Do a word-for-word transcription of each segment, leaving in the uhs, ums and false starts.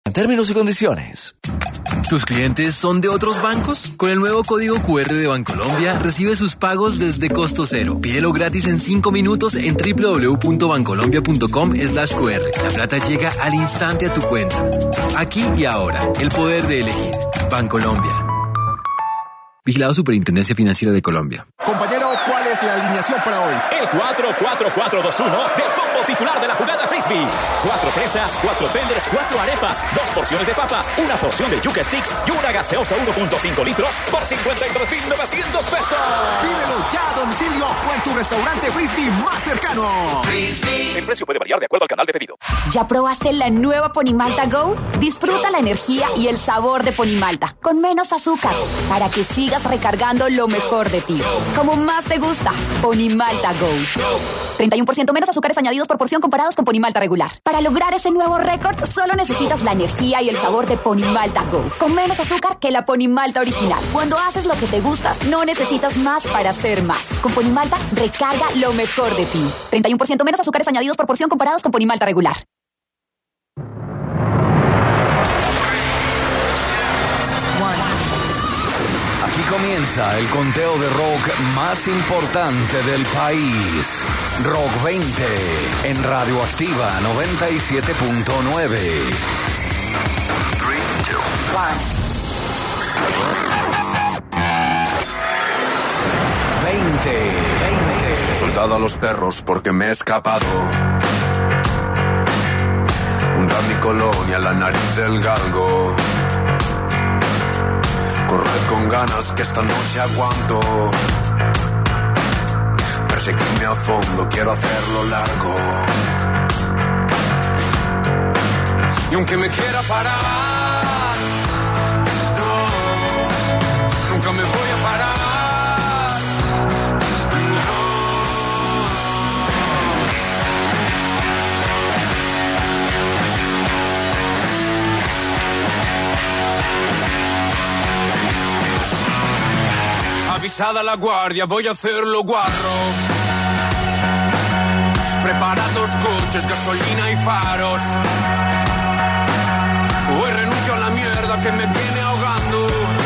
Términos y condiciones. ¿Tus clientes son de otros bancos? Con el nuevo código cu erre de Bancolombia, recibe sus pagos desde costo cero. Pídelo gratis en cinco minutos en doble u doble u doble u punto bancolombia punto com slash cu erre. La plata llega al instante a tu cuenta. Aquí y ahora, el poder de elegir. Bancolombia. Vigilado Superintendencia Financiera de Colombia. Compañero, ¿cuál es la alineación para hoy? El cuatro cuatro cuatro dos uno del combo titular de la jugada Frisbee. Cuatro fresas, cuatro tenders, cuatro arepas, dos porciones de papas, una porción de yuca sticks y una gaseosa uno punto cinco litros por cincuenta y tres mil novecientos pesos. Pídelo ya a domicilio o en tu restaurante Frisbee más cercano. Frisbee. El precio puede variar de acuerdo al canal de pedido. ¿Ya probaste la nueva Ponimalta Go? Disfruta la energía y el sabor de Ponimalta, con menos azúcar, para que sigas recargando lo mejor de ti. Como más te gusta, Ponimalta Go. treinta y uno por ciento menos azúcares añadidos por porción comparados con Ponimalta regular. Para lograr ese nuevo récord, solo necesitas la energía y el sabor de Ponimalta Go, con menos azúcar que la Ponimalta original. Cuando haces lo que te gusta, no necesitas más para hacer más. Con Ponimalta, recarga lo mejor de ti. treinta y uno por ciento menos azúcares añadidos por porción comparados con Ponimalta regular. Aquí comienza el conteo de rock más importante del país. Rock veinte en Radioactiva noventa y siete punto nueve. veinte, veinte. Soltado a los perros porque me he escapado. Hundar mi colonia en la nariz del galgo. Correr con ganas que esta noche aguanto. Perseguirme a fondo, quiero hacerlo largo. Y aunque me quiera parar, no, nunca me voy a parar. Avisada la guardia, voy a hacerlo guarro. Preparados coches, gasolina y faros. Hoy renuncio a la mierda que me viene ahogando.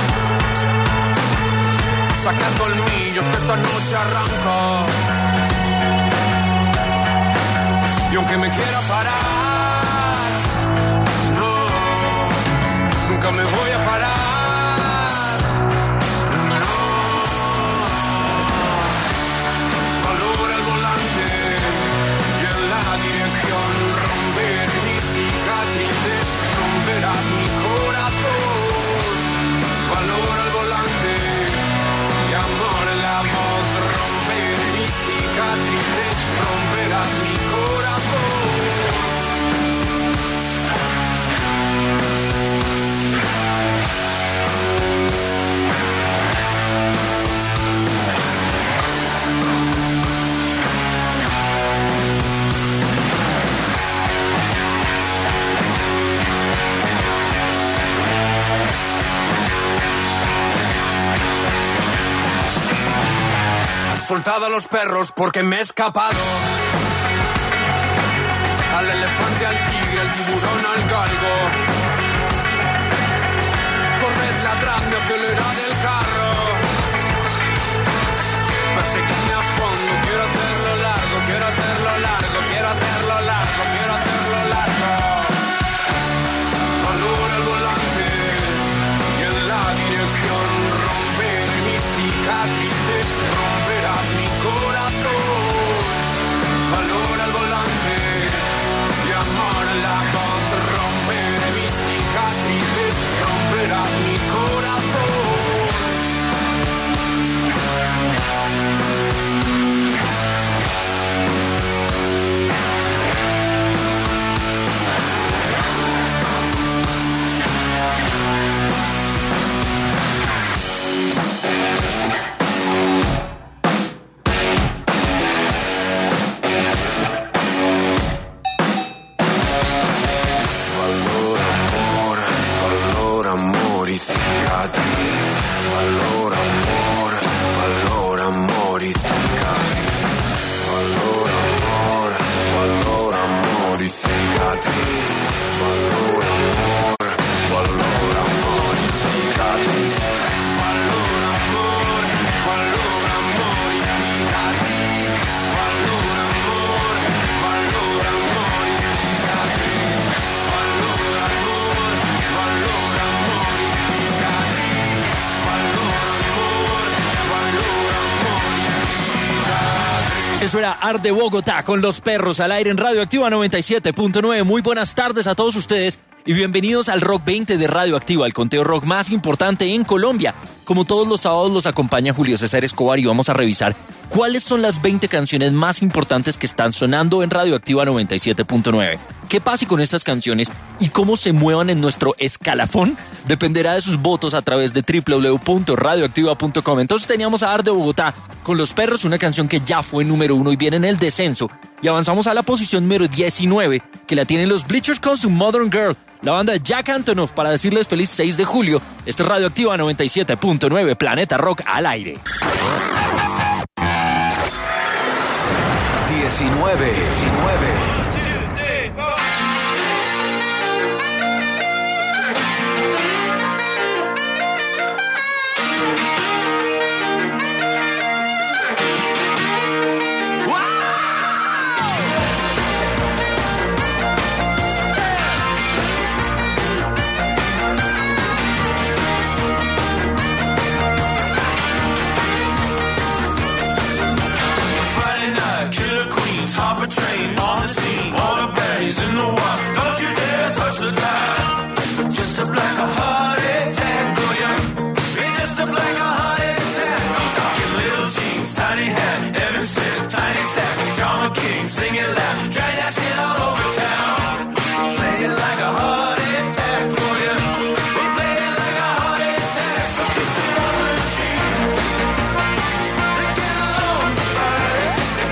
Sacar colmillos que esta noche arranco. Y aunque me quiera parar, no, nunca me voy a parar. Romperás mi corazón, valor al volante y amor en la voz. Romper mis cicatrices, romperás mi corazón. Soltado a los perros porque me he escapado. Al elefante, al tigre, al tiburón, al galgo. Corred, ladradme, acelerad el carro. Perseguidme a fondo, quiero hacerlo largo, quiero hacerlo largo, quiero hacerlo largo, quiero hacerlo largo. Valor al volante y en la dirección romper mis cicatrices, romperás mi corazón. Valor al volante y amor en la voz, romper suena Arde Bogotá con Los Perros al aire en Radioactiva noventa y siete punto nueve. Muy buenas tardes a todos ustedes y bienvenidos al Rock veinte de Radioactiva, el conteo rock más importante en Colombia. Como todos los sábados los acompaña Julio César Escobar y vamos a revisar cuáles son las veinte canciones más importantes que están sonando en Radioactiva noventa y siete punto nueve. ¿Qué pase con estas canciones y cómo se muevan en nuestro escalafón? Dependerá de sus votos a través de doble u doble u doble u punto radioactiva punto com. Entonces teníamos a Arde Bogotá con Los Perros, una canción que ya fue número uno y viene en el descenso. Y avanzamos a la posición número diecinueve, que la tienen los Bleachers con su Modern Girl, la banda de Jack Antonoff, para decirles feliz seis de julio. Este es Radioactiva noventa y siete punto nueve, Planeta Rock al aire. diecinueve, diecinueve. Hop a train on the scene, all the baddies in the wild. Don't you dare touch the dial. Just a black a heart attack for you. It's just a black a heart attack. I'm talking little jeans, tiny hat, Evan Smith, tiny sack, John McCain, sing it loud, drag that shit all over town. Play it like a heart attack for you. We play it like a heart attack. So kiss it on the cheek. They get along right.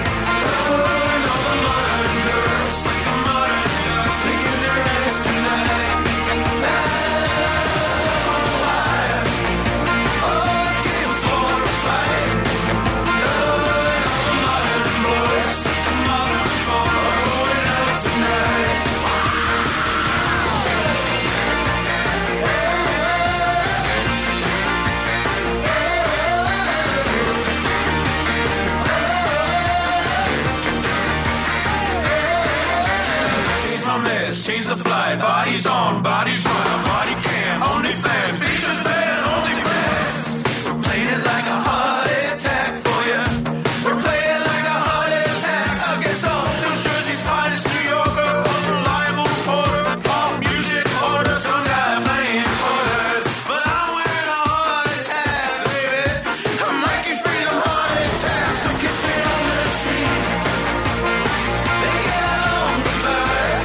Change the flight, bodies on, bodies run, body cam, only fans, features band, only friends. We're playing it like a heart attack for you. We're playing like a heart attack against all New Jersey's finest New Yorker, unreliable reporter, pop music order, some guy playing quarters. But I'm wearing a heart attack, baby. I'm Mikey Freedom heart attack, so kiss me on the cheek. They get along goodbye.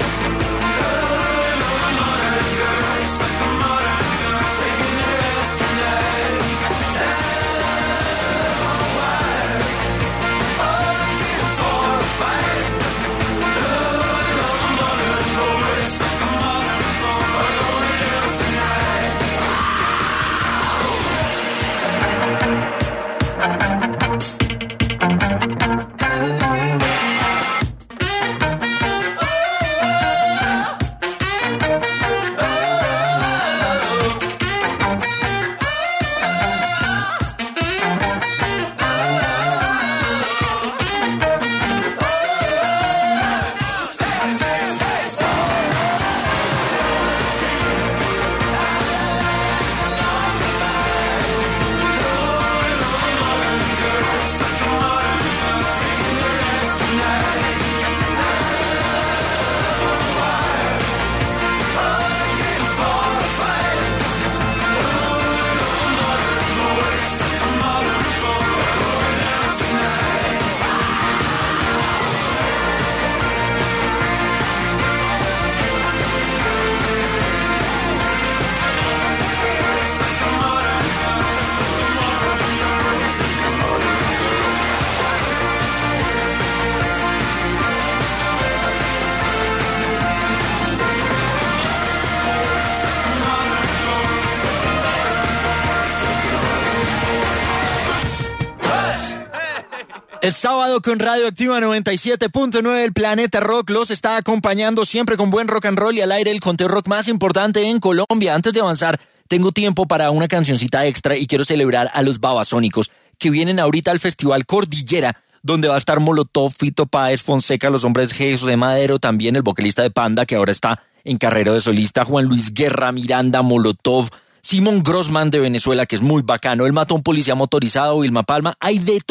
Es sábado con Radioactiva noventa y siete punto nueve, el Planeta Rock los está acompañando siempre con buen rock and roll y al aire el conteo rock más importante en Colombia. Antes de avanzar, tengo tiempo para una cancioncita extra y quiero celebrar a los Babasónicos que vienen ahorita al Festival Cordillera, donde va a estar Molotov, Fito Páez, Fonseca, Los Hombres G, José Madero, también el vocalista de Panda, que ahora está en carrera de solista, Juan Luis Guerra, Miranda, Molotov, Simón Grossman de Venezuela, que es muy bacano, El Matón Policía Motorizado, Vilma Palma, hay de todo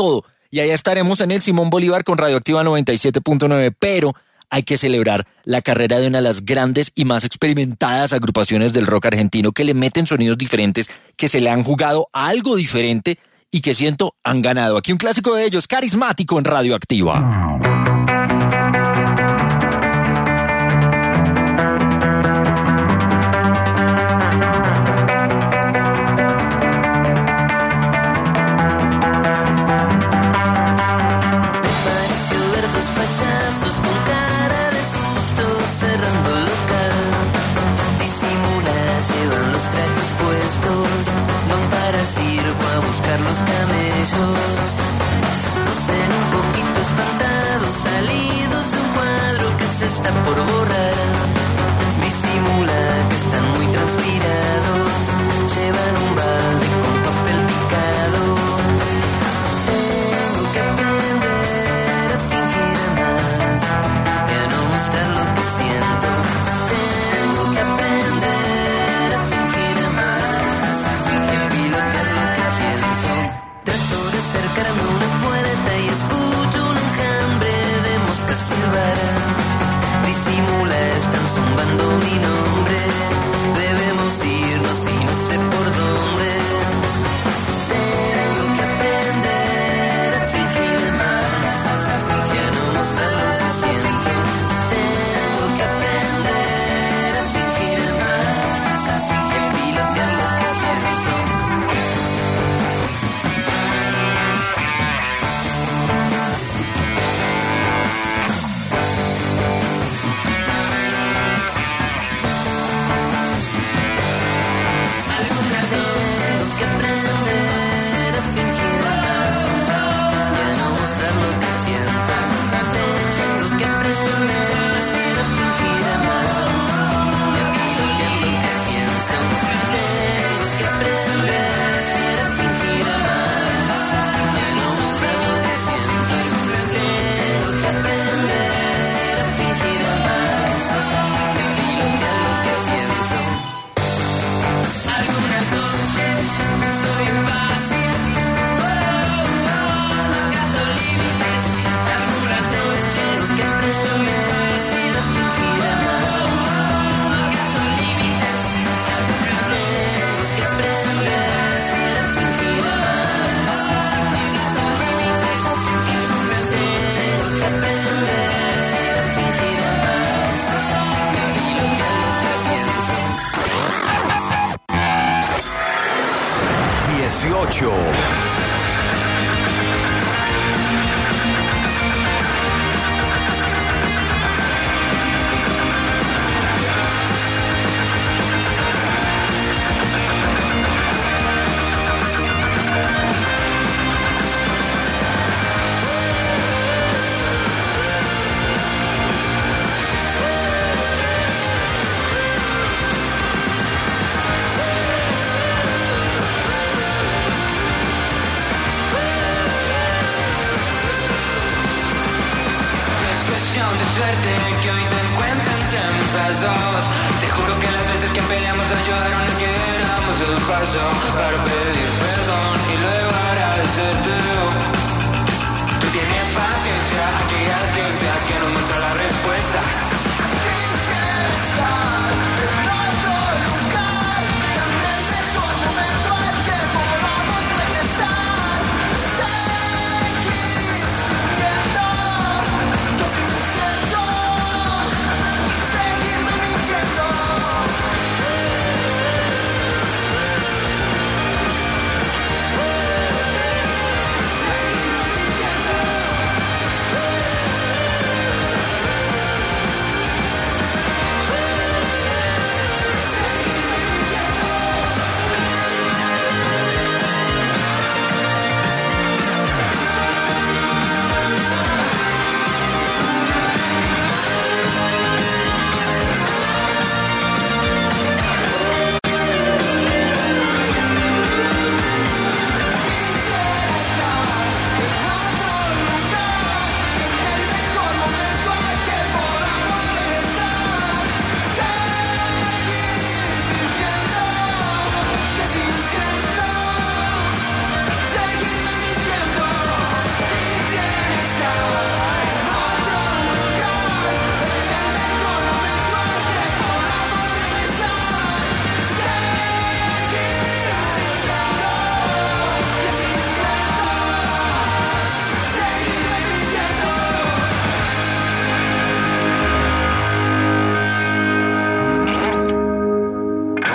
y allá estaremos en el Simón Bolívar con Radioactiva noventa y siete punto nueve, pero hay que celebrar la carrera de una de las grandes y más experimentadas agrupaciones del rock argentino que le meten sonidos diferentes, que se le han jugado a algo diferente y que siento han ganado. Aquí un clásico de ellos, Carismático en Radioactiva. Los camellos, lucen un poquito espantados, salidos de un cuadro que se está por borrar. Disimula que están muy transpirados, llevan un balde con papel picado. Tengo que aprender a fingir más y a no mostrar lo que siento. Tengo que aprender a fingir más, a pilotear lo que pienso. Trato de acercarme a una puerta y escucho un enjambre de moscas silbar. Disimula, están zumbando mi nombre. Debemos irnos y no sé por dónde. Tengo que aprender a fingir más, y a no mostrar lo que siento. Tengo que aprender a fingir más, y a pilotear lo que pienso. Tengo que aprender a fingir más y a no mostrar lo que siento. Tengo que aprender a fingir más y a pilotear lo que pienso. Tengo que aprender a fingir más y a no mostrar lo que siento. Tengo que aprender a fingir más y a pilotear lo que pienso. Algunas noches soy fácil, no gasto límites. Algunas noches que aprender a fingir más, no gasto límites. Algunas que aprender a fingir más, no gasto límites. Algunas que aprender a fingir más, y lo que pienso. dieciocho. De suerte que hoy te encuentren tempesos. Te juro que las veces que peleamos ayudaron a que diéramos el paso para pedir perdón y luego agradecerte. Tú tienes paciencia, aquella ciencia que nos muestra la respuesta.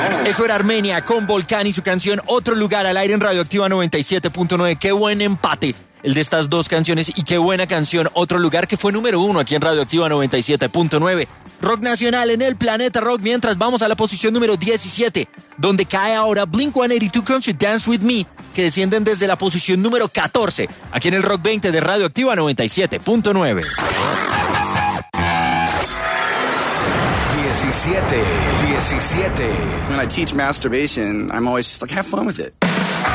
Eso era Armenia con Volcán y su canción Otro Lugar al aire en Radioactiva noventa y siete punto nueve. Qué buen empate el de estas dos canciones y qué buena canción Otro Lugar, que fue número uno aquí en Radioactiva noventa y siete punto nueve. Rock nacional en el Planeta Rock, mientras vamos a la posición número diecisiete, donde cae ahora Blink ciento ochenta y dos con Should Dance With Me, que descienden desde la posición número catorce, aquí en el Rock veinte de Radioactiva noventa y siete punto nueve. diecisiete, diecisiete. When I teach masturbation, I'm always just like, have fun with it.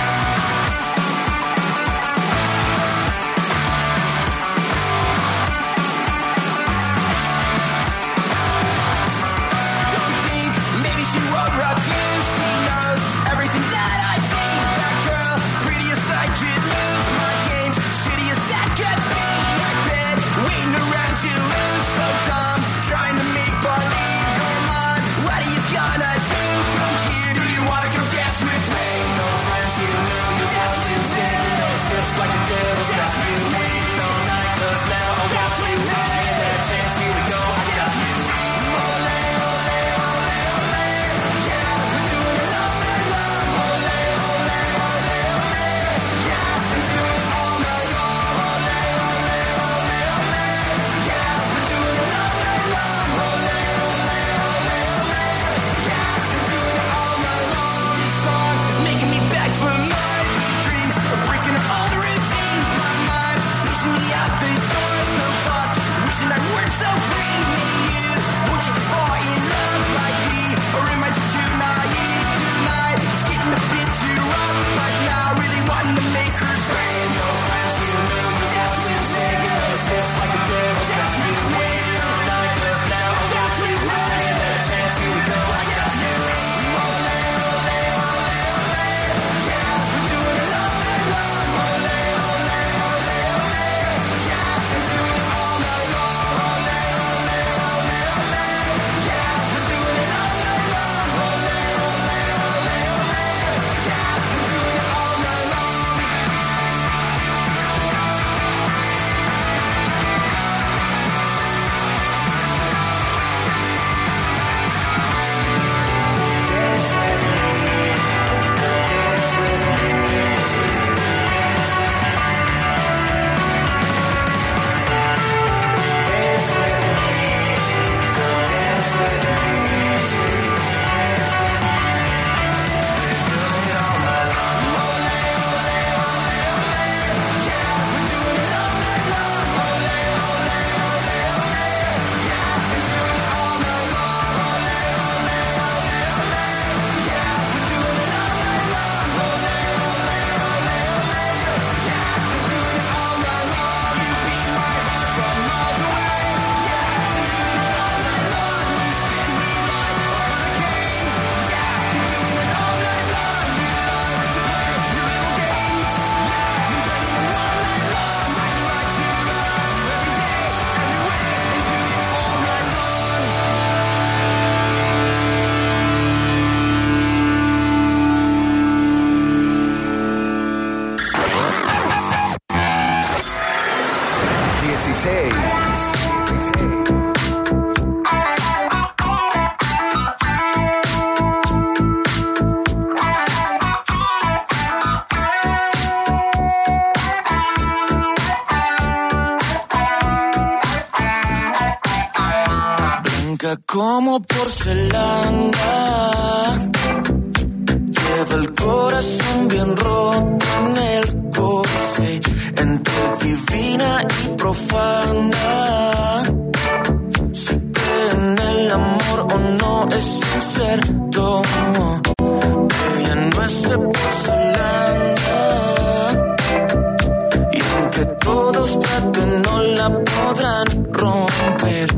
Como porcelana, lleva el corazón bien roto en el coche, entre divina y profana. Se cree en el amor o no es incierto. Ella no es de porcelana, y aunque todos traten no la podrán romper.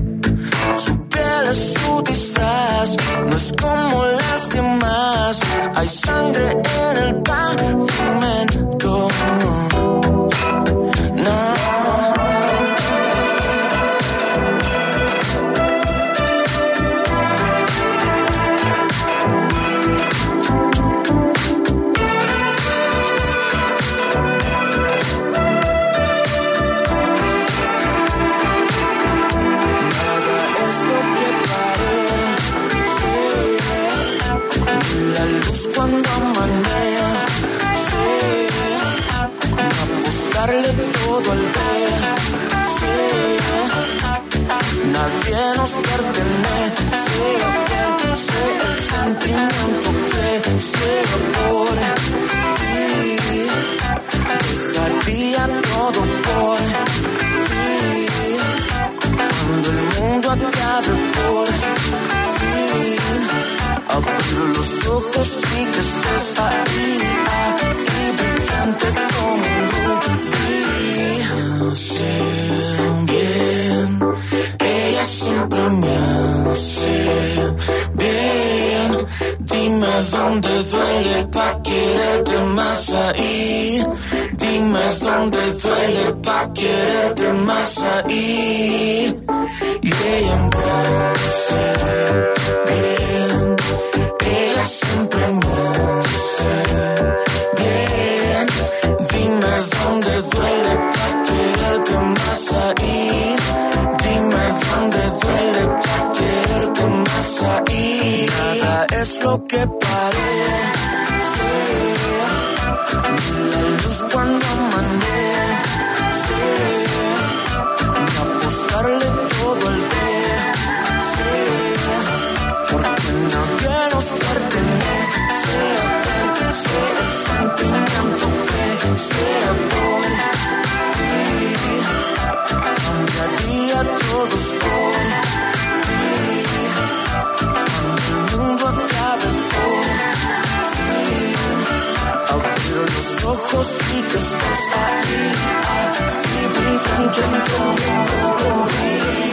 Su disfraz no es como las demás. Hay sangre en el pavimento. No. cuando amanea, sí, apostarle todo al té, sí, nadie nos pertenece, que sé el sentimiento que ciego por ti, dejaría todo por ti, cuando el mundo acabe por fin, abrir los ojos y que estés ahí, ahí brillante como un rubí. Sé bien, ella siempre me hace bien. Dime dónde duele pa' quererte más ahí. Dime dónde duele pa' quererte más ahí. Y ella me hace bien. Ella siempre me hace bien. Dime dónde duele pa' quererte más ahí. Dime dónde duele pa' quererte más ahí. Nada es lo que parece, ni la luz cuando amanece, ni apostarle todo el té, sí, porque nadie nos pertenece, sé el sentimiento que sea por ti, cambiaría todos por ti, cuando el mundo acabe por fin, abrir los ojos y que estés ahí, ahí brillante como un rubí.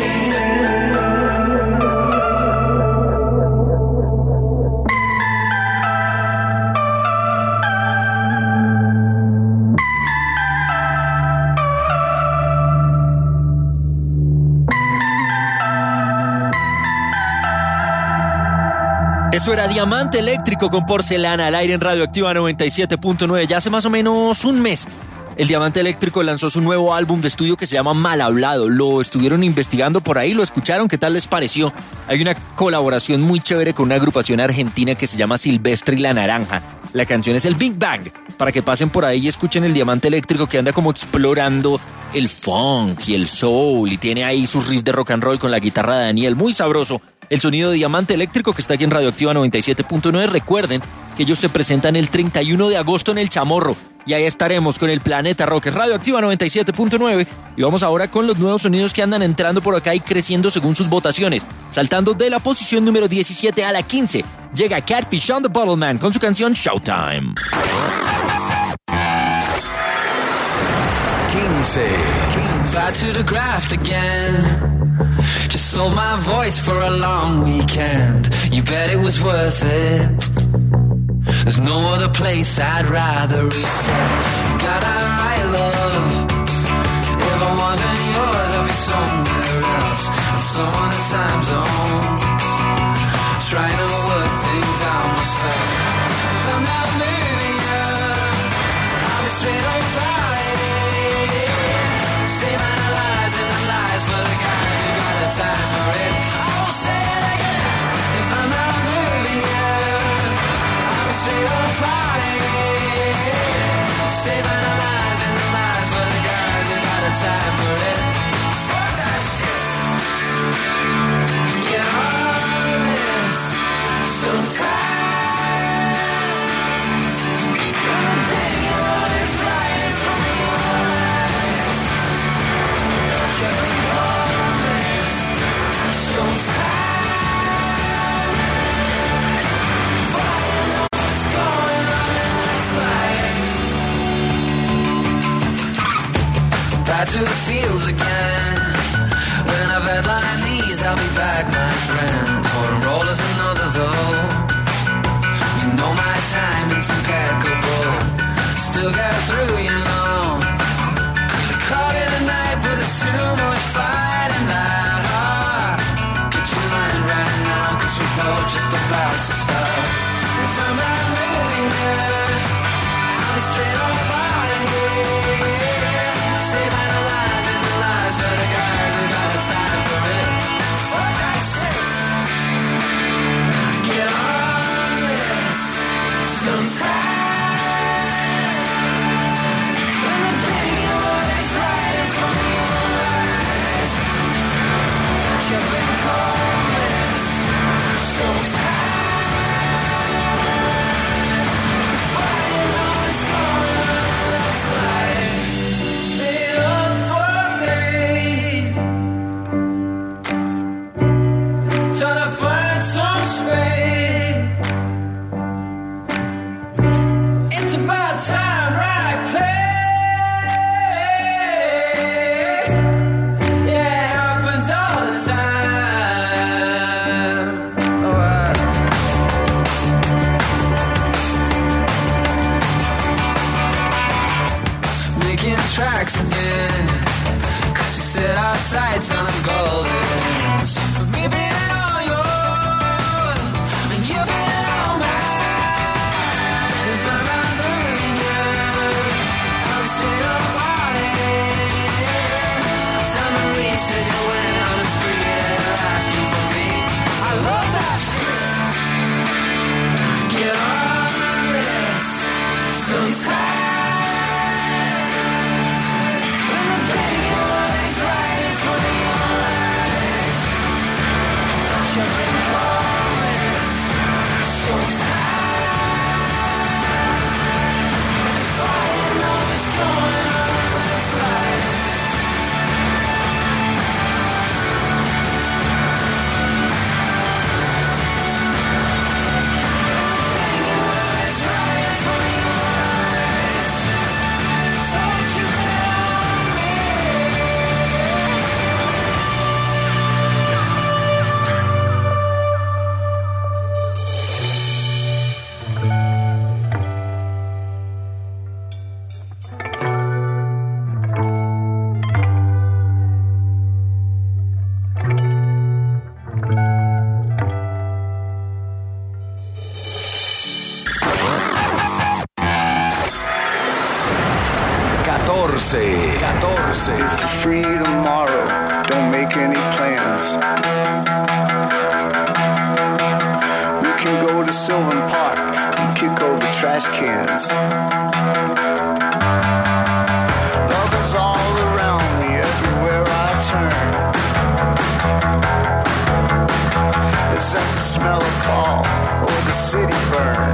Eso era Diamante Eléctrico con Porcelana al aire en Radioactiva noventa y siete punto nueve. Ya hace más o menos un mes, el Diamante Eléctrico lanzó su nuevo álbum de estudio que se llama Mal Hablado. Lo estuvieron investigando por ahí, lo escucharon, ¿qué tal les pareció? Hay una colaboración muy chévere con una agrupación argentina que se llama Silvestre y la Naranja. La canción es el Big Bang, para que pasen por ahí y escuchen el Diamante Eléctrico que anda como explorando el funk y el soul y tiene ahí sus riffs de rock and roll con la guitarra de Daniel, muy sabroso. El sonido de Diamante Eléctrico que está aquí en Radioactiva noventa y siete punto nueve. Recuerden que ellos se presentan el treinta y uno de agosto en El Chamorro y ahí estaremos con el Planeta Rock. Es Radioactiva noventa y siete punto nueve y vamos ahora con los nuevos sonidos que andan entrando por acá y creciendo según sus votaciones. Saltando de la posición número diecisiete a la quince, llega Catfish on the Bottleman con su canción Showtime. quince. Back to the graft again. Just sold my voice for a long weekend. You bet it was worth it. There's no other place I'd rather reset. Got that right, love. If I wasn't yours, I'd be somewhere else, in some other time zone, trying to work things out myself. If I'm not living up, I'll be straight on Friday, saving the lies and the lies for the guys who got the time for it. I won't say it again. If I'm not moving up, I'll be straight on Friday, saving the lies and the lies for the guys who got the time for it. Fuck that shit. Get on this. So tired. Thinking what is right in front of your eyes. Get on this. So tired. Finding out what's going on in this life. Back to the fields again. When I've headlined these, I'll be back, my friend. For a roll is another though. You know my timing's impeccable. Still get through, you know. Could've caught it tonight, but there's too much fight in that heart. Get your mind right now, cause we're both just about to start. If I'm not moving there, I'll be straight on Friday. Saving the lies and the lies catorce. catorce. If you're free tomorrow, don't make any plans. We can go to Sylvan Park and kick over trash cans. Love is all around me, everywhere I turn. Is that the smell of fall or the city burn?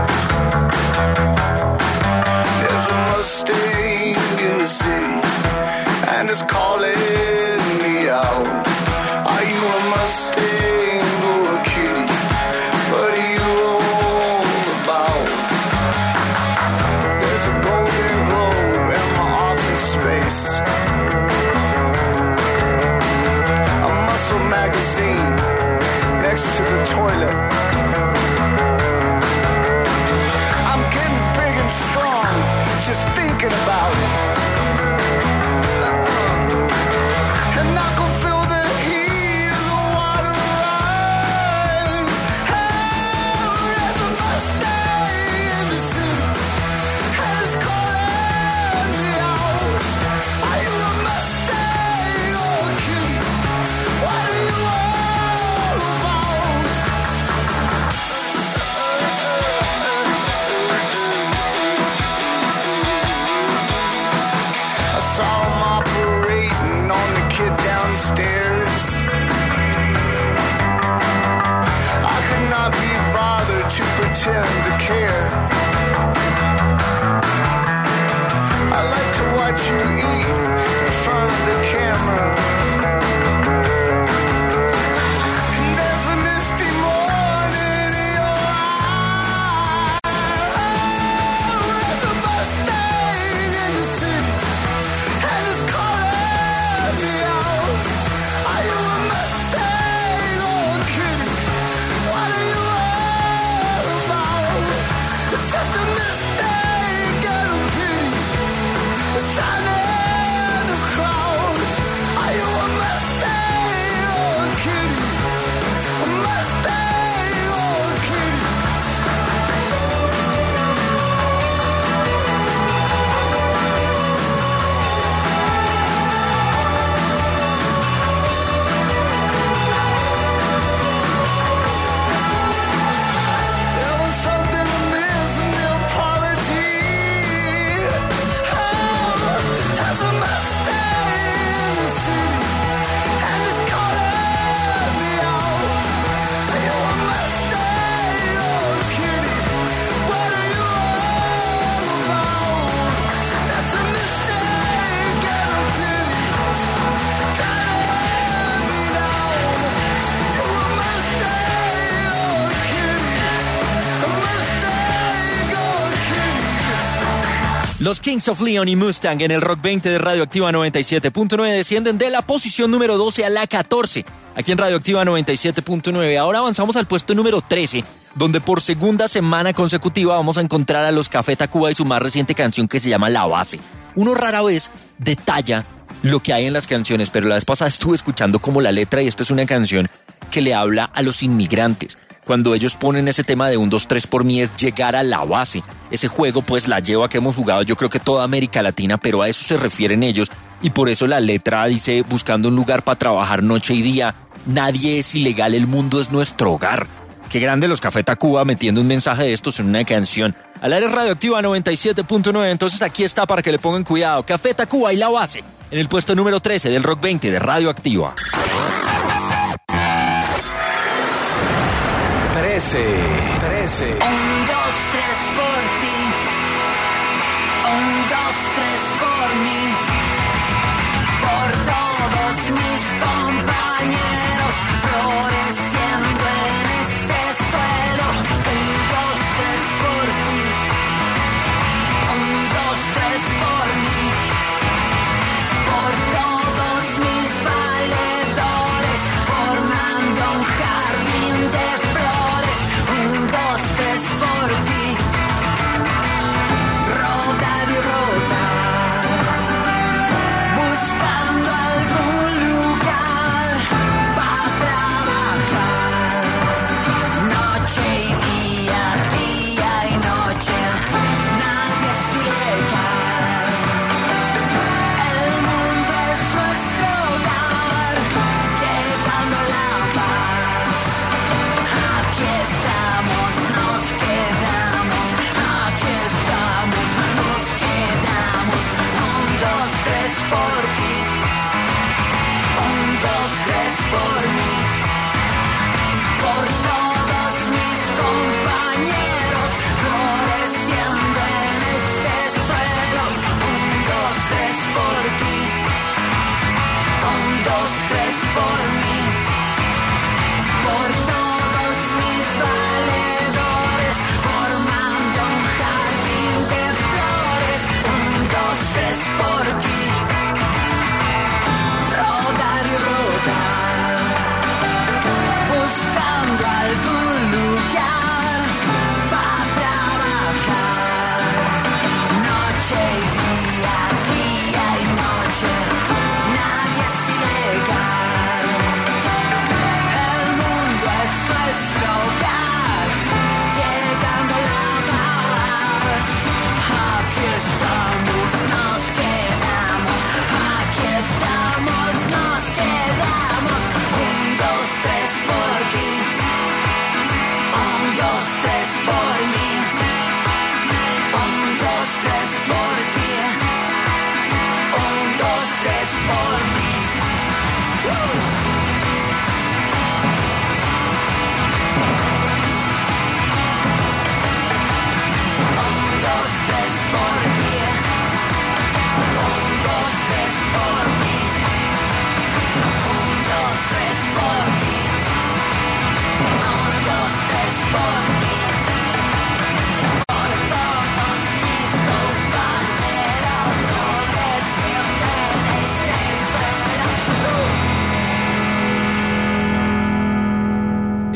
There's a Mustang in the city, and it's calling me out. Are you a Mustang or a kitty? What are you all about? There's a golden globe in my office space, a muscle magazine next to the toilet. I'm getting big and strong just thinking about it. Uh-uh. And I can feel the heat of the water rise. Oh, there's a Mustang in the city, and it's calling me out. Are you a Mustang or a kitty? What are you all about? I saw him operating on the kid downstairs. I could not be bothered to pretend to care. I like to watch you eat in front of the camera. And there's a misty morning in your eyes. There's a Mustang in the city, and it's calling me out. Are you a Mustang or a kitty? What are you all about? It's just a mistake and a pity, shining in the crowd. Are you a Mustang or a kitty? A Mustang or a kitty? There was something amiss in the apology. Oh, there's a Mustang in the city, and it's calling me out. Are you a Mustang or a kitty? What are you all about? That's a mistake and a pity, tying me down. You a Mustang or a kitty? A Mustang or a kitty? Los Kings of Leon y Mustang en el Rock veinte de Radioactiva noventa y siete punto nueve descienden de la posición número doce a la catorce, aquí en Radioactiva noventa y siete punto nueve. Ahora avanzamos al puesto número trece, donde por segunda semana consecutiva vamos a encontrar a los Café Tacuba y su más reciente canción que se llama La Base. Uno rara vez detalla lo que hay en las canciones, pero la vez pasada estuve escuchando como la letra y esta es una canción que le habla a los inmigrantes. Cuando ellos ponen ese tema de un, dos, tres por mí es llegar a la base. Ese juego pues la lleva que hemos jugado yo creo que toda América Latina, pero a eso se refieren ellos y por eso la letra dice buscando un lugar para trabajar noche y día. Nadie es ilegal, el mundo es nuestro hogar. Qué grande los Café Tacuba metiendo un mensaje de estos en una canción. Al aire Radioactiva noventa y siete punto nueve, entonces aquí está para que le pongan cuidado. Café Tacuba y La Base en el puesto número trece del Rock veinte de Radioactiva. trece. trece. Un, dos, tres por ti. Un, dos, tres por mí. Por todos mis compañeros floreciendo en este suelo. Un, dos, tres por ti. Un, dos, tres por mí. Por todos mis valedores formando un jardín de flores. Un, dos, tres por ti. Rodar y rodar.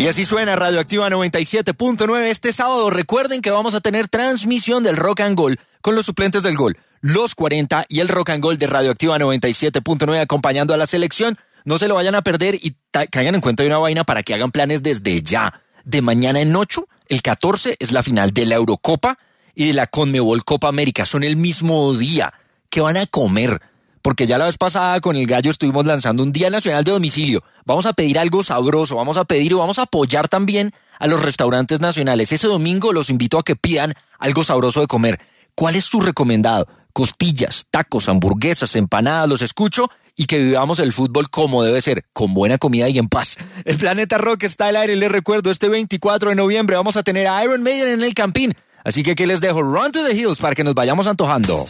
así suena Radioactiva noventa y siete punto nueve. Este sábado recuerden que vamos a tener transmisión del Rock and Gold con los suplentes del gol, los cuarenta y el Rock and Gold de Radioactiva noventa y siete punto nueve acompañando a la selección. No se lo vayan a perder y ta- caigan en cuenta de una vaina para que hagan planes desde ya. De mañana en ocho, el catorce es la final de la Eurocopa y de la Conmebol Copa América. Son el mismo día. ¿Qué van a comer? Porque ya la vez pasada con el Gallo estuvimos lanzando un Día Nacional de Domicilio. Vamos a pedir algo sabroso, vamos a pedir y vamos a apoyar también a los restaurantes nacionales. Ese domingo los invito a que pidan algo sabroso de comer. ¿Cuál es su recomendado? Costillas, tacos, hamburguesas, empanadas, los escucho y que vivamos el fútbol como debe ser, con buena comida y en paz. El Planeta Rock está al aire, les recuerdo, este veinticuatro de noviembre vamos a tener a Iron Maiden en el Campín. Así que aquí les dejo Run to the Hills para que nos vayamos antojando.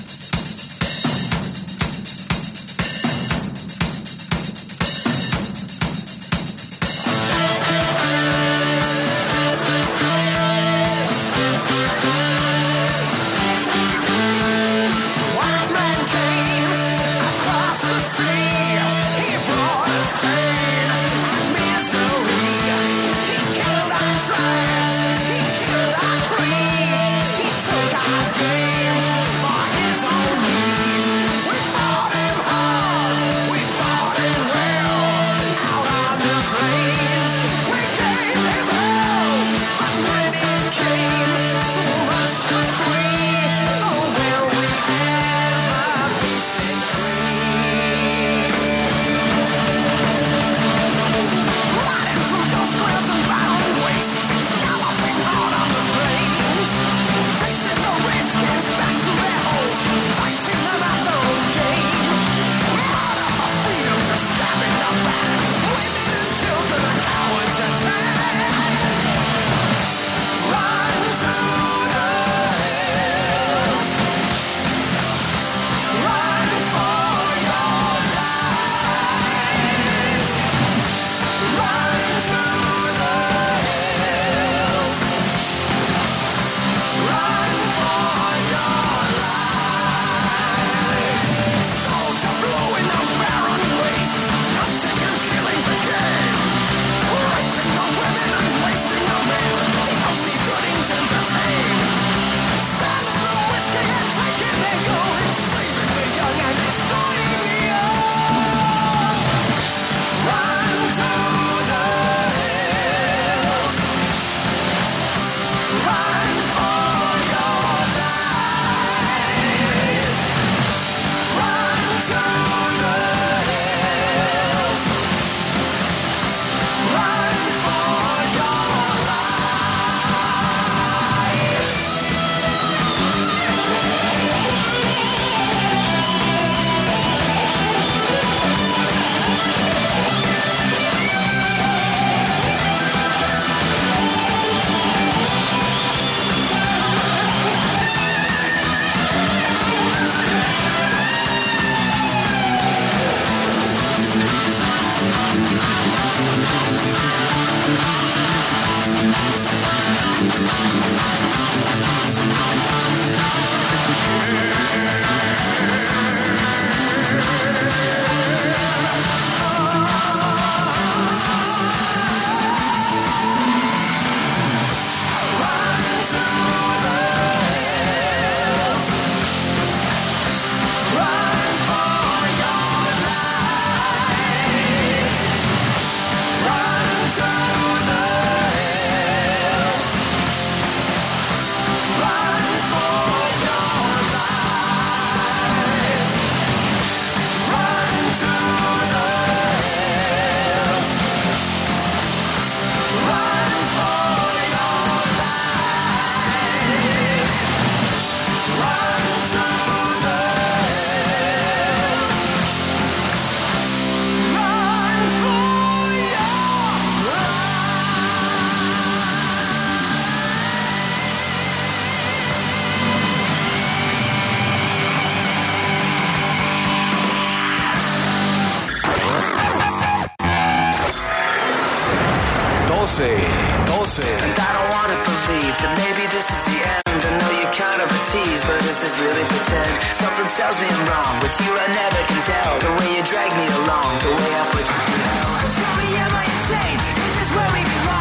doce, doce. And I don't wanna believe that maybe this is the end. I know you're kind of a tease, but is this really pretend? Something tells me I'm wrong, but you I never can tell. The way you drag me along, the way I put you through hell. Tell me, am I insane? Is this where we belong?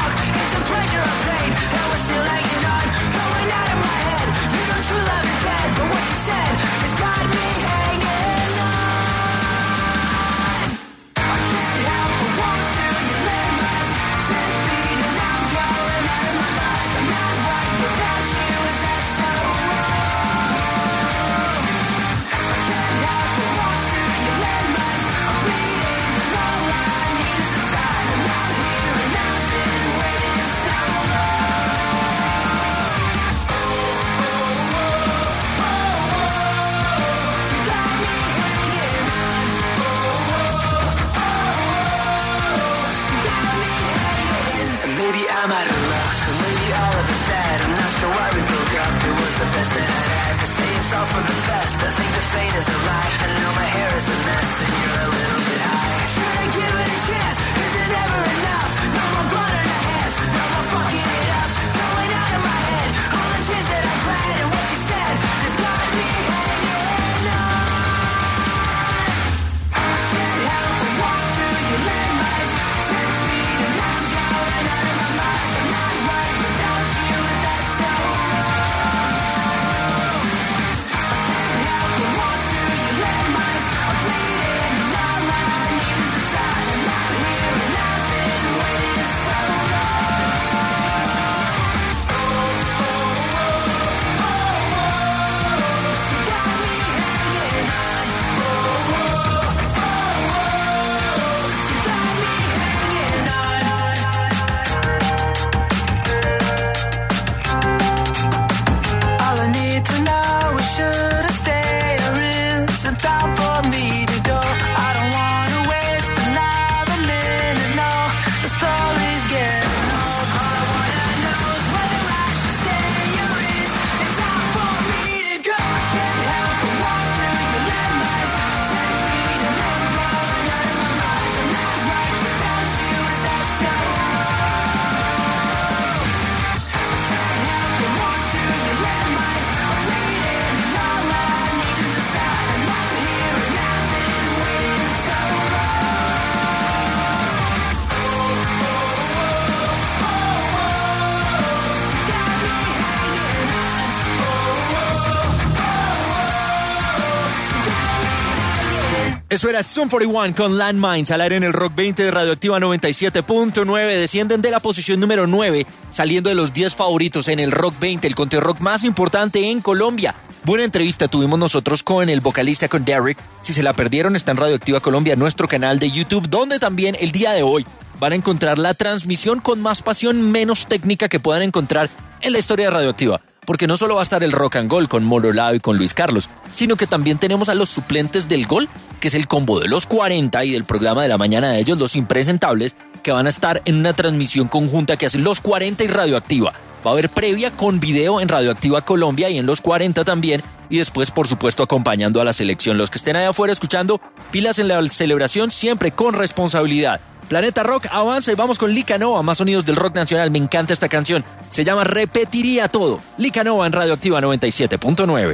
Eso era Sum cuarenta y uno con Landmines al aire en el Rock veinte de Radioactiva noventa y siete punto nueve. Descienden de la posición número nueve, saliendo de los diez favoritos en el Rock veinte, el conteo rock más importante en Colombia. Buena entrevista tuvimos nosotros con el vocalista, con Derek. Si se la perdieron, está en Radioactiva Colombia, nuestro canal de YouTube, donde también el día de hoy van a encontrar la transmisión con más pasión, menos técnica que puedan encontrar en la historia de Radioactiva. Porque no solo va a estar el Rock and Gold con Mololado y con Luis Carlos, sino que también tenemos a los suplentes del Gol, que es el combo de los cuarenta y del programa de la mañana de ellos, Los Impresentables, que van a estar en una transmisión conjunta que hacen Los cuarenta y Radioactiva. Va a haber previa con video en Radioactiva Colombia y en Los cuarenta también, y después, por supuesto, acompañando a la selección. Los que estén allá afuera escuchando, pilas en la celebración, siempre con responsabilidad. Planeta Rock avanza y vamos con Lica Nova, más sonidos del rock nacional. Me encanta esta canción, se llama Repetiría Todo. Lica Nova en Radioactiva noventa y siete punto nueve.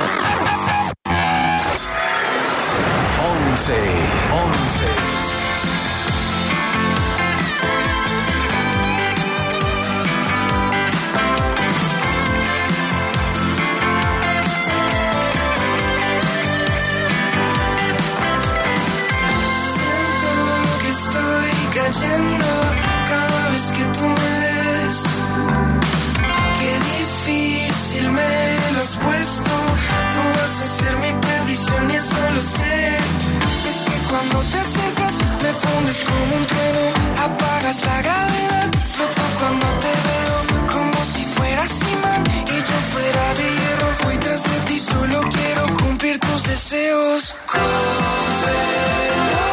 once, once. Cayendo cada vez que tú me ves. Qué difícil me lo has puesto. Tú vas a ser mi perdición y eso lo sé. Es que cuando te acercas me fundes como un trueno. Apagas la gravedad, floto cuando te veo. Como si fueras imán y yo fuera de hierro. Voy tras de ti, solo quiero cumplir tus deseos. Con velocidad.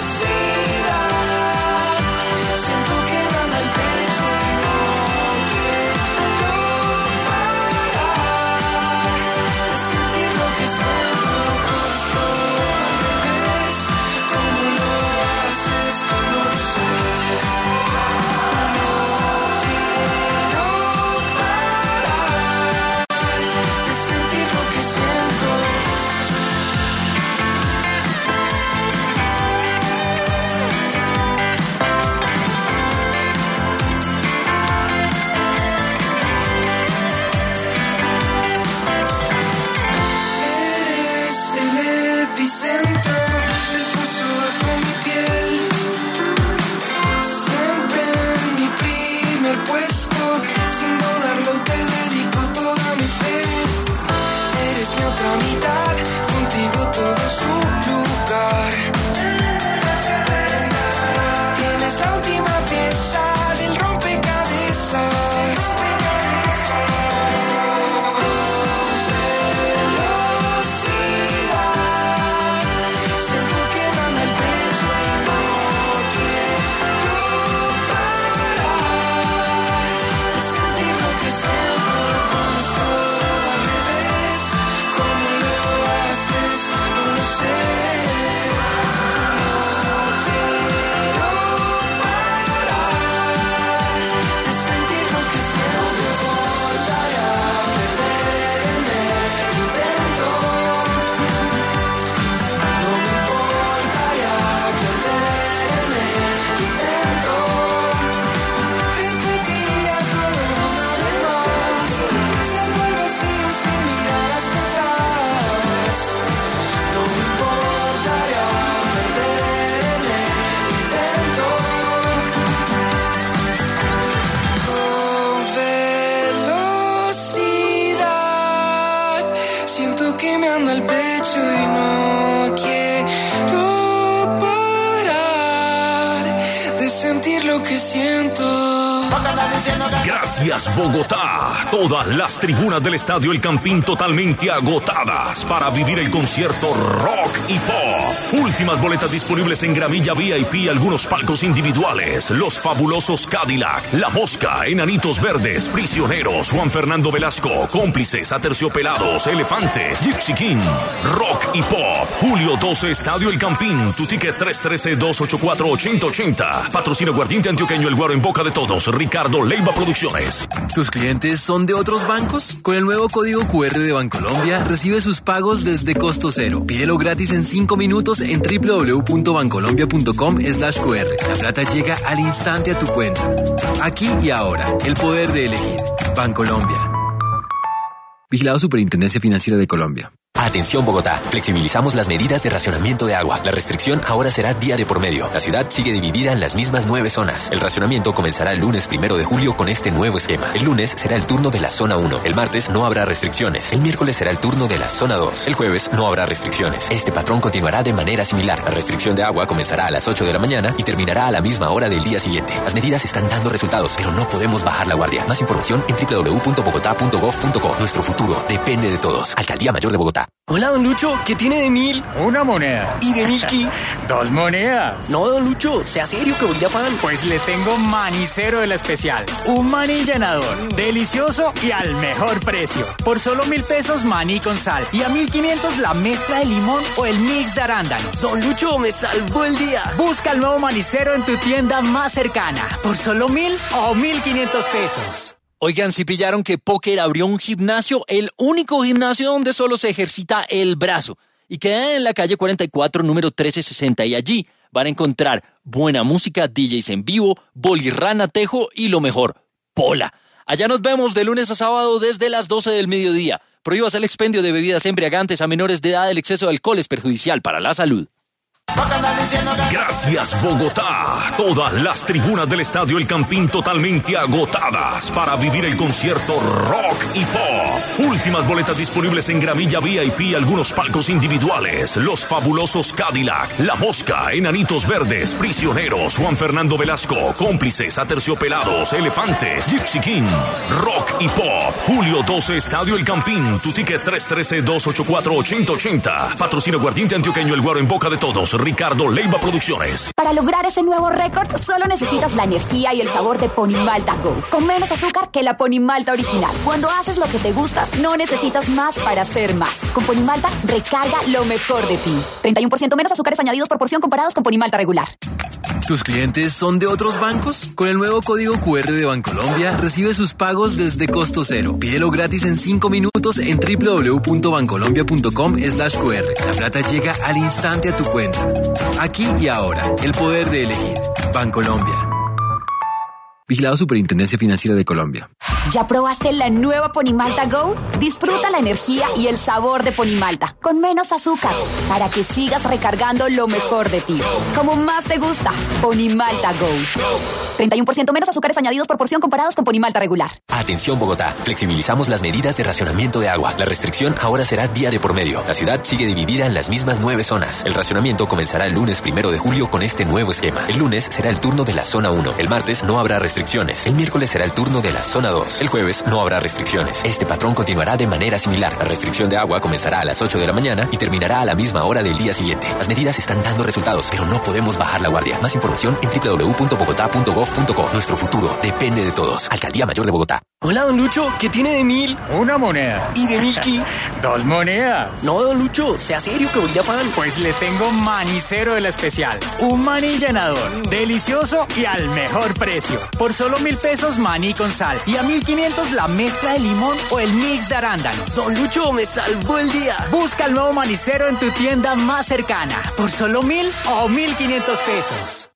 Gracias, Bogotá. Todas las tribunas del Estadio El Campín totalmente agotadas para vivir el concierto Rock y Pop. Últimas boletas disponibles en gramilla V I P, algunos palcos individuales. Los fabulosos Cadillac, La Mosca, Enanitos Verdes, Prisioneros, Juan Fernando Velasco, Cómplices, Aterciopelados, Elefante, Gypsy Kings. Rock y Pop. Julio doce, Estadio El Campín. Tu ticket tres uno tres, dos ocho cuatro, ocho cero ocho cero. Patrocina Aguardiente Antioqueño, El Guaro en boca de todos. Ricardo Leiva Producciones. ¿Tus clientes son de otros bancos? Con el nuevo código Q R de Bancolombia, recibe sus pagos desde costo cero. Pídelo gratis en cinco minutos en w w w punto bancolombia punto com slash Q R. La plata llega al instante a tu cuenta. Aquí y ahora, el poder de elegir. Bancolombia. Vigilado Superintendencia Financiera de Colombia. Atención Bogotá, flexibilizamos las medidas de racionamiento de agua. La restricción ahora será día de por medio. La ciudad sigue dividida en las mismas nueve zonas. El racionamiento comenzará el lunes primero de julio con este nuevo esquema. El lunes será el turno de la zona uno. El martes no habrá restricciones. El miércoles será el turno de la zona dos. El jueves no habrá restricciones. Este patrón continuará de manera similar. La restricción de agua comenzará a las ocho de la mañana y terminará a la misma hora del día siguiente. Las medidas están dando resultados, pero no podemos bajar la guardia. Más información en doble u doble u doble u punto bogotá punto gov punto co. Nuestro futuro depende de todos. Alcaldía Mayor de Bogotá. Hola, don Lucho, ¿qué tiene de mil? Una moneda. ¿Y de Milky? Dos monedas. No, don Lucho, sea serio que voy de afán. Pues le tengo manicero de la especial. Un maní llenador, delicioso y al mejor precio. Por solo mil pesos maní con sal. Y a mil quinientos la mezcla de limón o el mix de arándanos. Don Lucho, me salvó el día. Busca el nuevo manicero en tu tienda más cercana. Por solo mil o mil quinientos pesos. Oigan, si pillaron que Póker abrió un gimnasio, el único gimnasio donde solo se ejercita el brazo, y queda en la calle cuarenta y cuatro, número trece sesenta, y allí van a encontrar buena música, D Js en vivo, bolirrana, tejo y lo mejor, pola. Allá nos vemos de lunes a sábado desde las doce del mediodía. Prohíbas el expendio de bebidas embriagantes a menores de edad. El exceso de alcohol es perjudicial para la salud. Gracias Bogotá. Todas las tribunas del Estadio El Campín totalmente agotadas para vivir el concierto Rock y Pop. Últimas boletas disponibles en gramilla V I P, algunos palcos individuales. Los fabulosos Cadillac, La Mosca, Enanitos Verdes, Prisioneros, Juan Fernando Velasco, Cómplices, Aterciopelados, Elefante, Gypsy Kings. Rock y Pop. Julio doce, Estadio El Campín. Tu ticket tres uno tres, dos ocho cuatro, ocho cero ocho cero. Patrocina Aguardiente Antioqueño, El Guaro en boca de todos. Ricardo Leiva Producciones. Para lograr ese nuevo récord, solo necesitas la energía y el sabor de Ponimalta Go, con menos azúcar que la Ponimalta original. Cuando haces lo que te gusta, no necesitas más para hacer más. Con Ponimalta, recarga lo mejor de ti. treinta y uno por ciento menos azúcares añadidos por porción comparados con Ponimalta regular. ¿Tus clientes son de otros bancos? Con el nuevo código Q R de Bancolombia, recibe sus pagos desde costo cero. Pídelo gratis en cinco minutos en doble u doble u doble u punto bancolombia punto com slash Q R. La plata llega al instante a tu cuenta. Aquí y ahora, el poder de elegir. Bancolombia. Vigilado Superintendencia Financiera de Colombia. ¿Ya probaste la nueva Ponimalta Go? Disfruta la energía y el sabor de Ponimalta, con menos azúcar, para que sigas recargando lo mejor de ti. Como más te gusta, Ponimalta Go. treinta y uno por ciento menos azúcares añadidos por porción comparados con Ponimalta regular. Atención Bogotá, flexibilizamos las medidas de racionamiento de agua. La restricción ahora será día de por medio. La ciudad sigue dividida en las mismas nueve zonas. El racionamiento comenzará el lunes primero de julio con este nuevo esquema. El lunes será el turno de la zona uno. El martes no habrá restricciones. El miércoles será el turno de la zona dos. El jueves no habrá restricciones. Este patrón continuará de manera similar. La restricción de agua comenzará a las ocho de la mañana y terminará a la misma hora del día siguiente. Las medidas están dando resultados, pero no podemos bajar la guardia. Más información en doble u doble u doble u punto bogotá punto gov punto co. Nuestro futuro depende de todos. Alcaldía Mayor de Bogotá. Hola, don Lucho, ¿qué tiene de mil? Una moneda. ¿Y de Milky? Dos monedas. No, don Lucho, sea serio que voy de afán. Pues le tengo manicero de la especial. Un maní llenador, delicioso y al mejor precio. Por solo mil pesos maní con sal. Y a mil quinientos la mezcla de limón o el mix de arándanos. Don Lucho, me salvó el día. Busca el nuevo manicero en tu tienda más cercana. Por solo mil o mil quinientos pesos.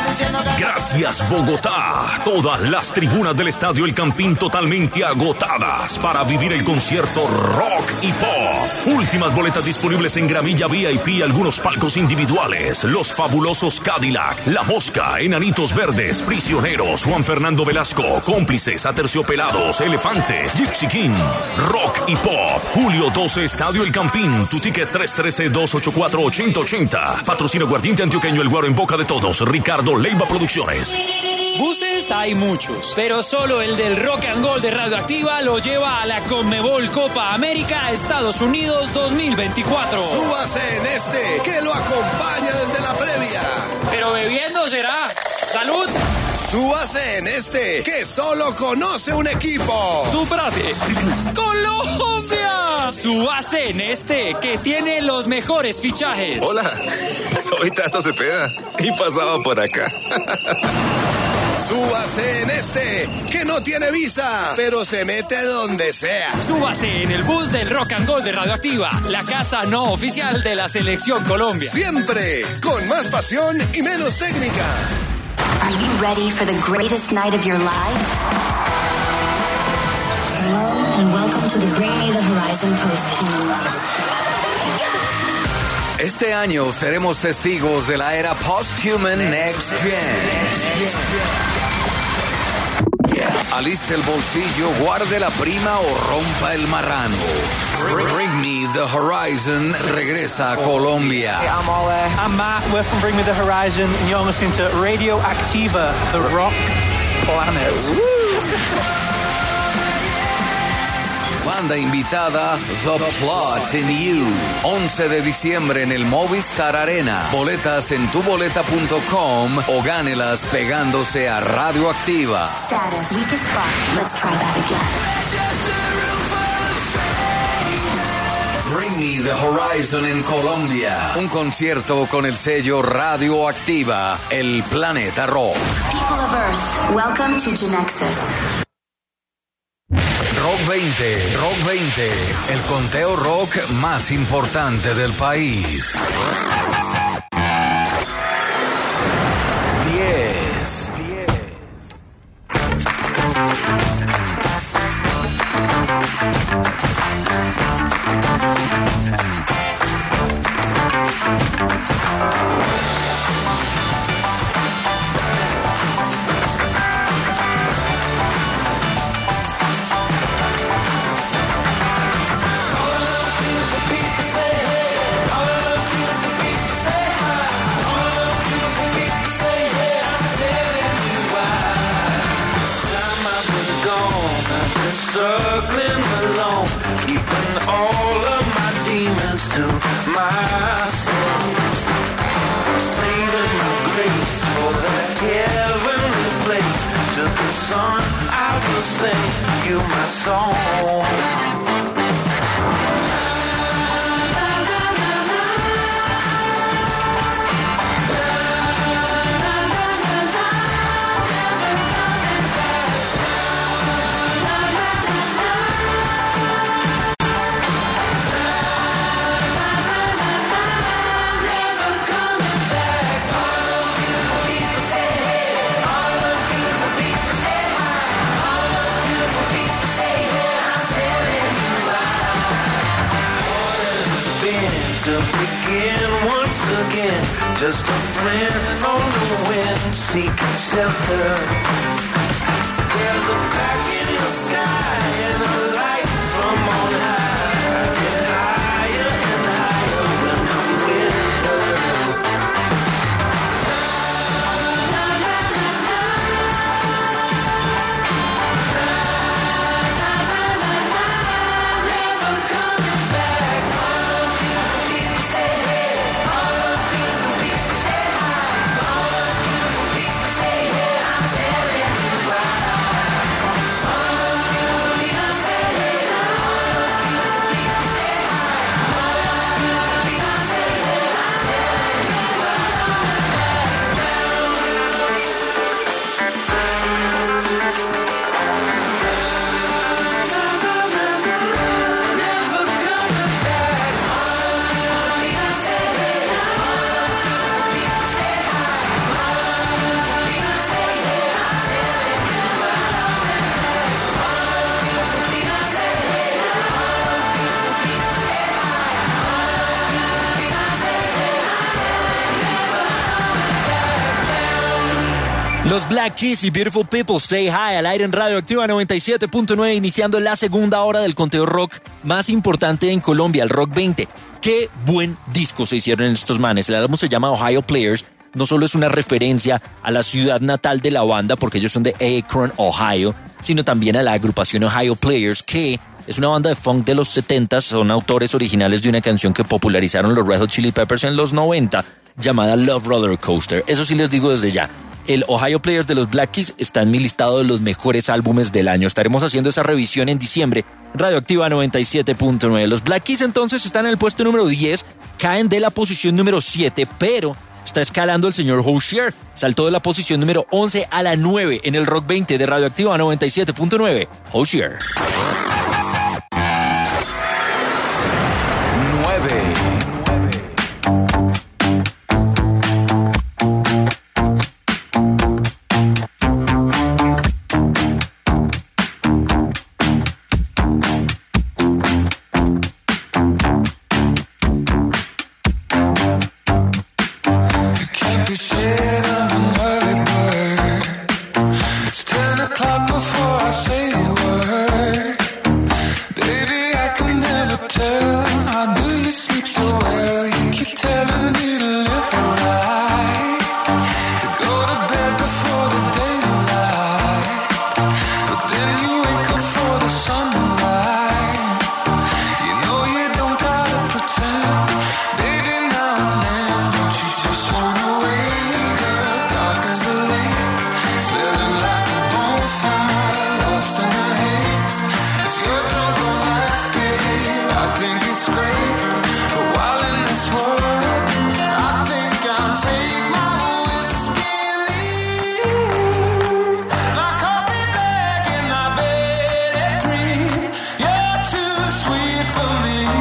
Gracias Bogotá. Todas las tribunas del Estadio El Campín totalmente agotadas para vivir el concierto Rock y Pop. Últimas boletas disponibles en gramilla V I P, algunos palcos individuales. Los fabulosos Cadillac, La Mosca, Enanitos Verdes, Prisioneros, Juan Fernando Velasco, Cómplices, Aterciopelados, Elefante, Gypsy Kings. Rock y Pop. Julio doce, Estadio El Campín. Tu ticket tres uno tres, dos ocho cuatro, ocho cero ocho cero. Patrocina Aguardiente Antioqueño, El Guaro en boca de todos. Ricardo Leiva Producciones. Buses hay muchos, pero solo el del Rock and Gold de Radioactiva lo lleva a la Conmebol Copa América Estados Unidos dos mil veinticuatro. Súbase en este, que lo acompaña desde la previa. Pero bebiendo será. ¡Salud! Súbase en este, que solo conoce un equipo. Tu frase. ¡Colombia! Súbase en este, que tiene los mejores fichajes. Hola, soy Tato Cepeda y pasaba por acá. Súbase en este, que no tiene visa, pero se mete donde sea. Súbase en el bus del Rock and Gold de Radioactiva, la casa no oficial de la Selección Colombia. Siempre con más pasión y menos técnica. Are you ready for the greatest night of your life? Hello and welcome to the Bring Me the Horizon post. Este año seremos testigos de la era post-human next gen. Aliste el bolsillo, guarde la prima o rompa el marrano. Bring Me the Horizon regresa a Colombia. Hey, I'm all there. I'm Matt. We're from Bring Me the Horizon, and you're listening to Radio Activa, the rock planet. Banda invitada, The Plot in You. once de diciembre en el Movistar Arena. Boletas en tu boleta punto com o gánelas pegándose a Radioactiva. Status. Weakest spot. Let's try that again. Bring Me the Horizon en Colombia. Un concierto con el sello Radioactiva, el planeta rock. People of Earth, welcome to Genexus. Rock veinte, Rock veinte, el conteo rock más importante del país. diez. Struggling alone, keeping all of my demons to myself. Saving my grace for that heavenly place. To the sun I will sing you my song. To begin once again, just a friend on the wind, seeking shelter. There's a crack in the sky and a light from on high. Get higher and higher when I'm with her. Never coming back. Los Black Keys y Beautiful People, Say Hi, al aire en Radioactiva noventa y siete punto nueve, iniciando la segunda hora del conteo rock más importante en Colombia, el Rock veinte. Qué buen disco se hicieron estos manes. El álbum se llama Ohio Players. No solo es una referencia a la ciudad natal de la banda, porque ellos son de Akron, Ohio, sino también a la agrupación Ohio Players, que es una banda de funk de los setentas, son autores originales de una canción que popularizaron los Red Hot Chili Peppers en los noventa, llamada Love Roller Coaster. Eso sí les digo desde ya. El Ohio Players de los Black Keys está en mi listado de los mejores álbumes del año. Estaremos haciendo esa revisión en diciembre. Radioactiva noventa y siete punto nueve. Los Black Keys entonces están en el puesto número diez, caen de la posición número siete, pero está escalando el señor Hozier. Saltó de la posición número once a la nueve en el Rock veinte de Radioactiva noventa y siete punto nueve. Hozier. nueve. never tell. How do you sleep so well? You keep telling me to live right, to go to bed before the daylight, but then you wake up for the sunrise. You know you don't gotta pretend, baby, now and then. Don't you just wanna wake up, dark as the lake, smelling like a bonfire, lost in the haze. If you're drunk on life, babe, I think it's great, but while in this world, I think I'll take my whiskey and leave. My coffee bag in my bed at three. You're too sweet for me.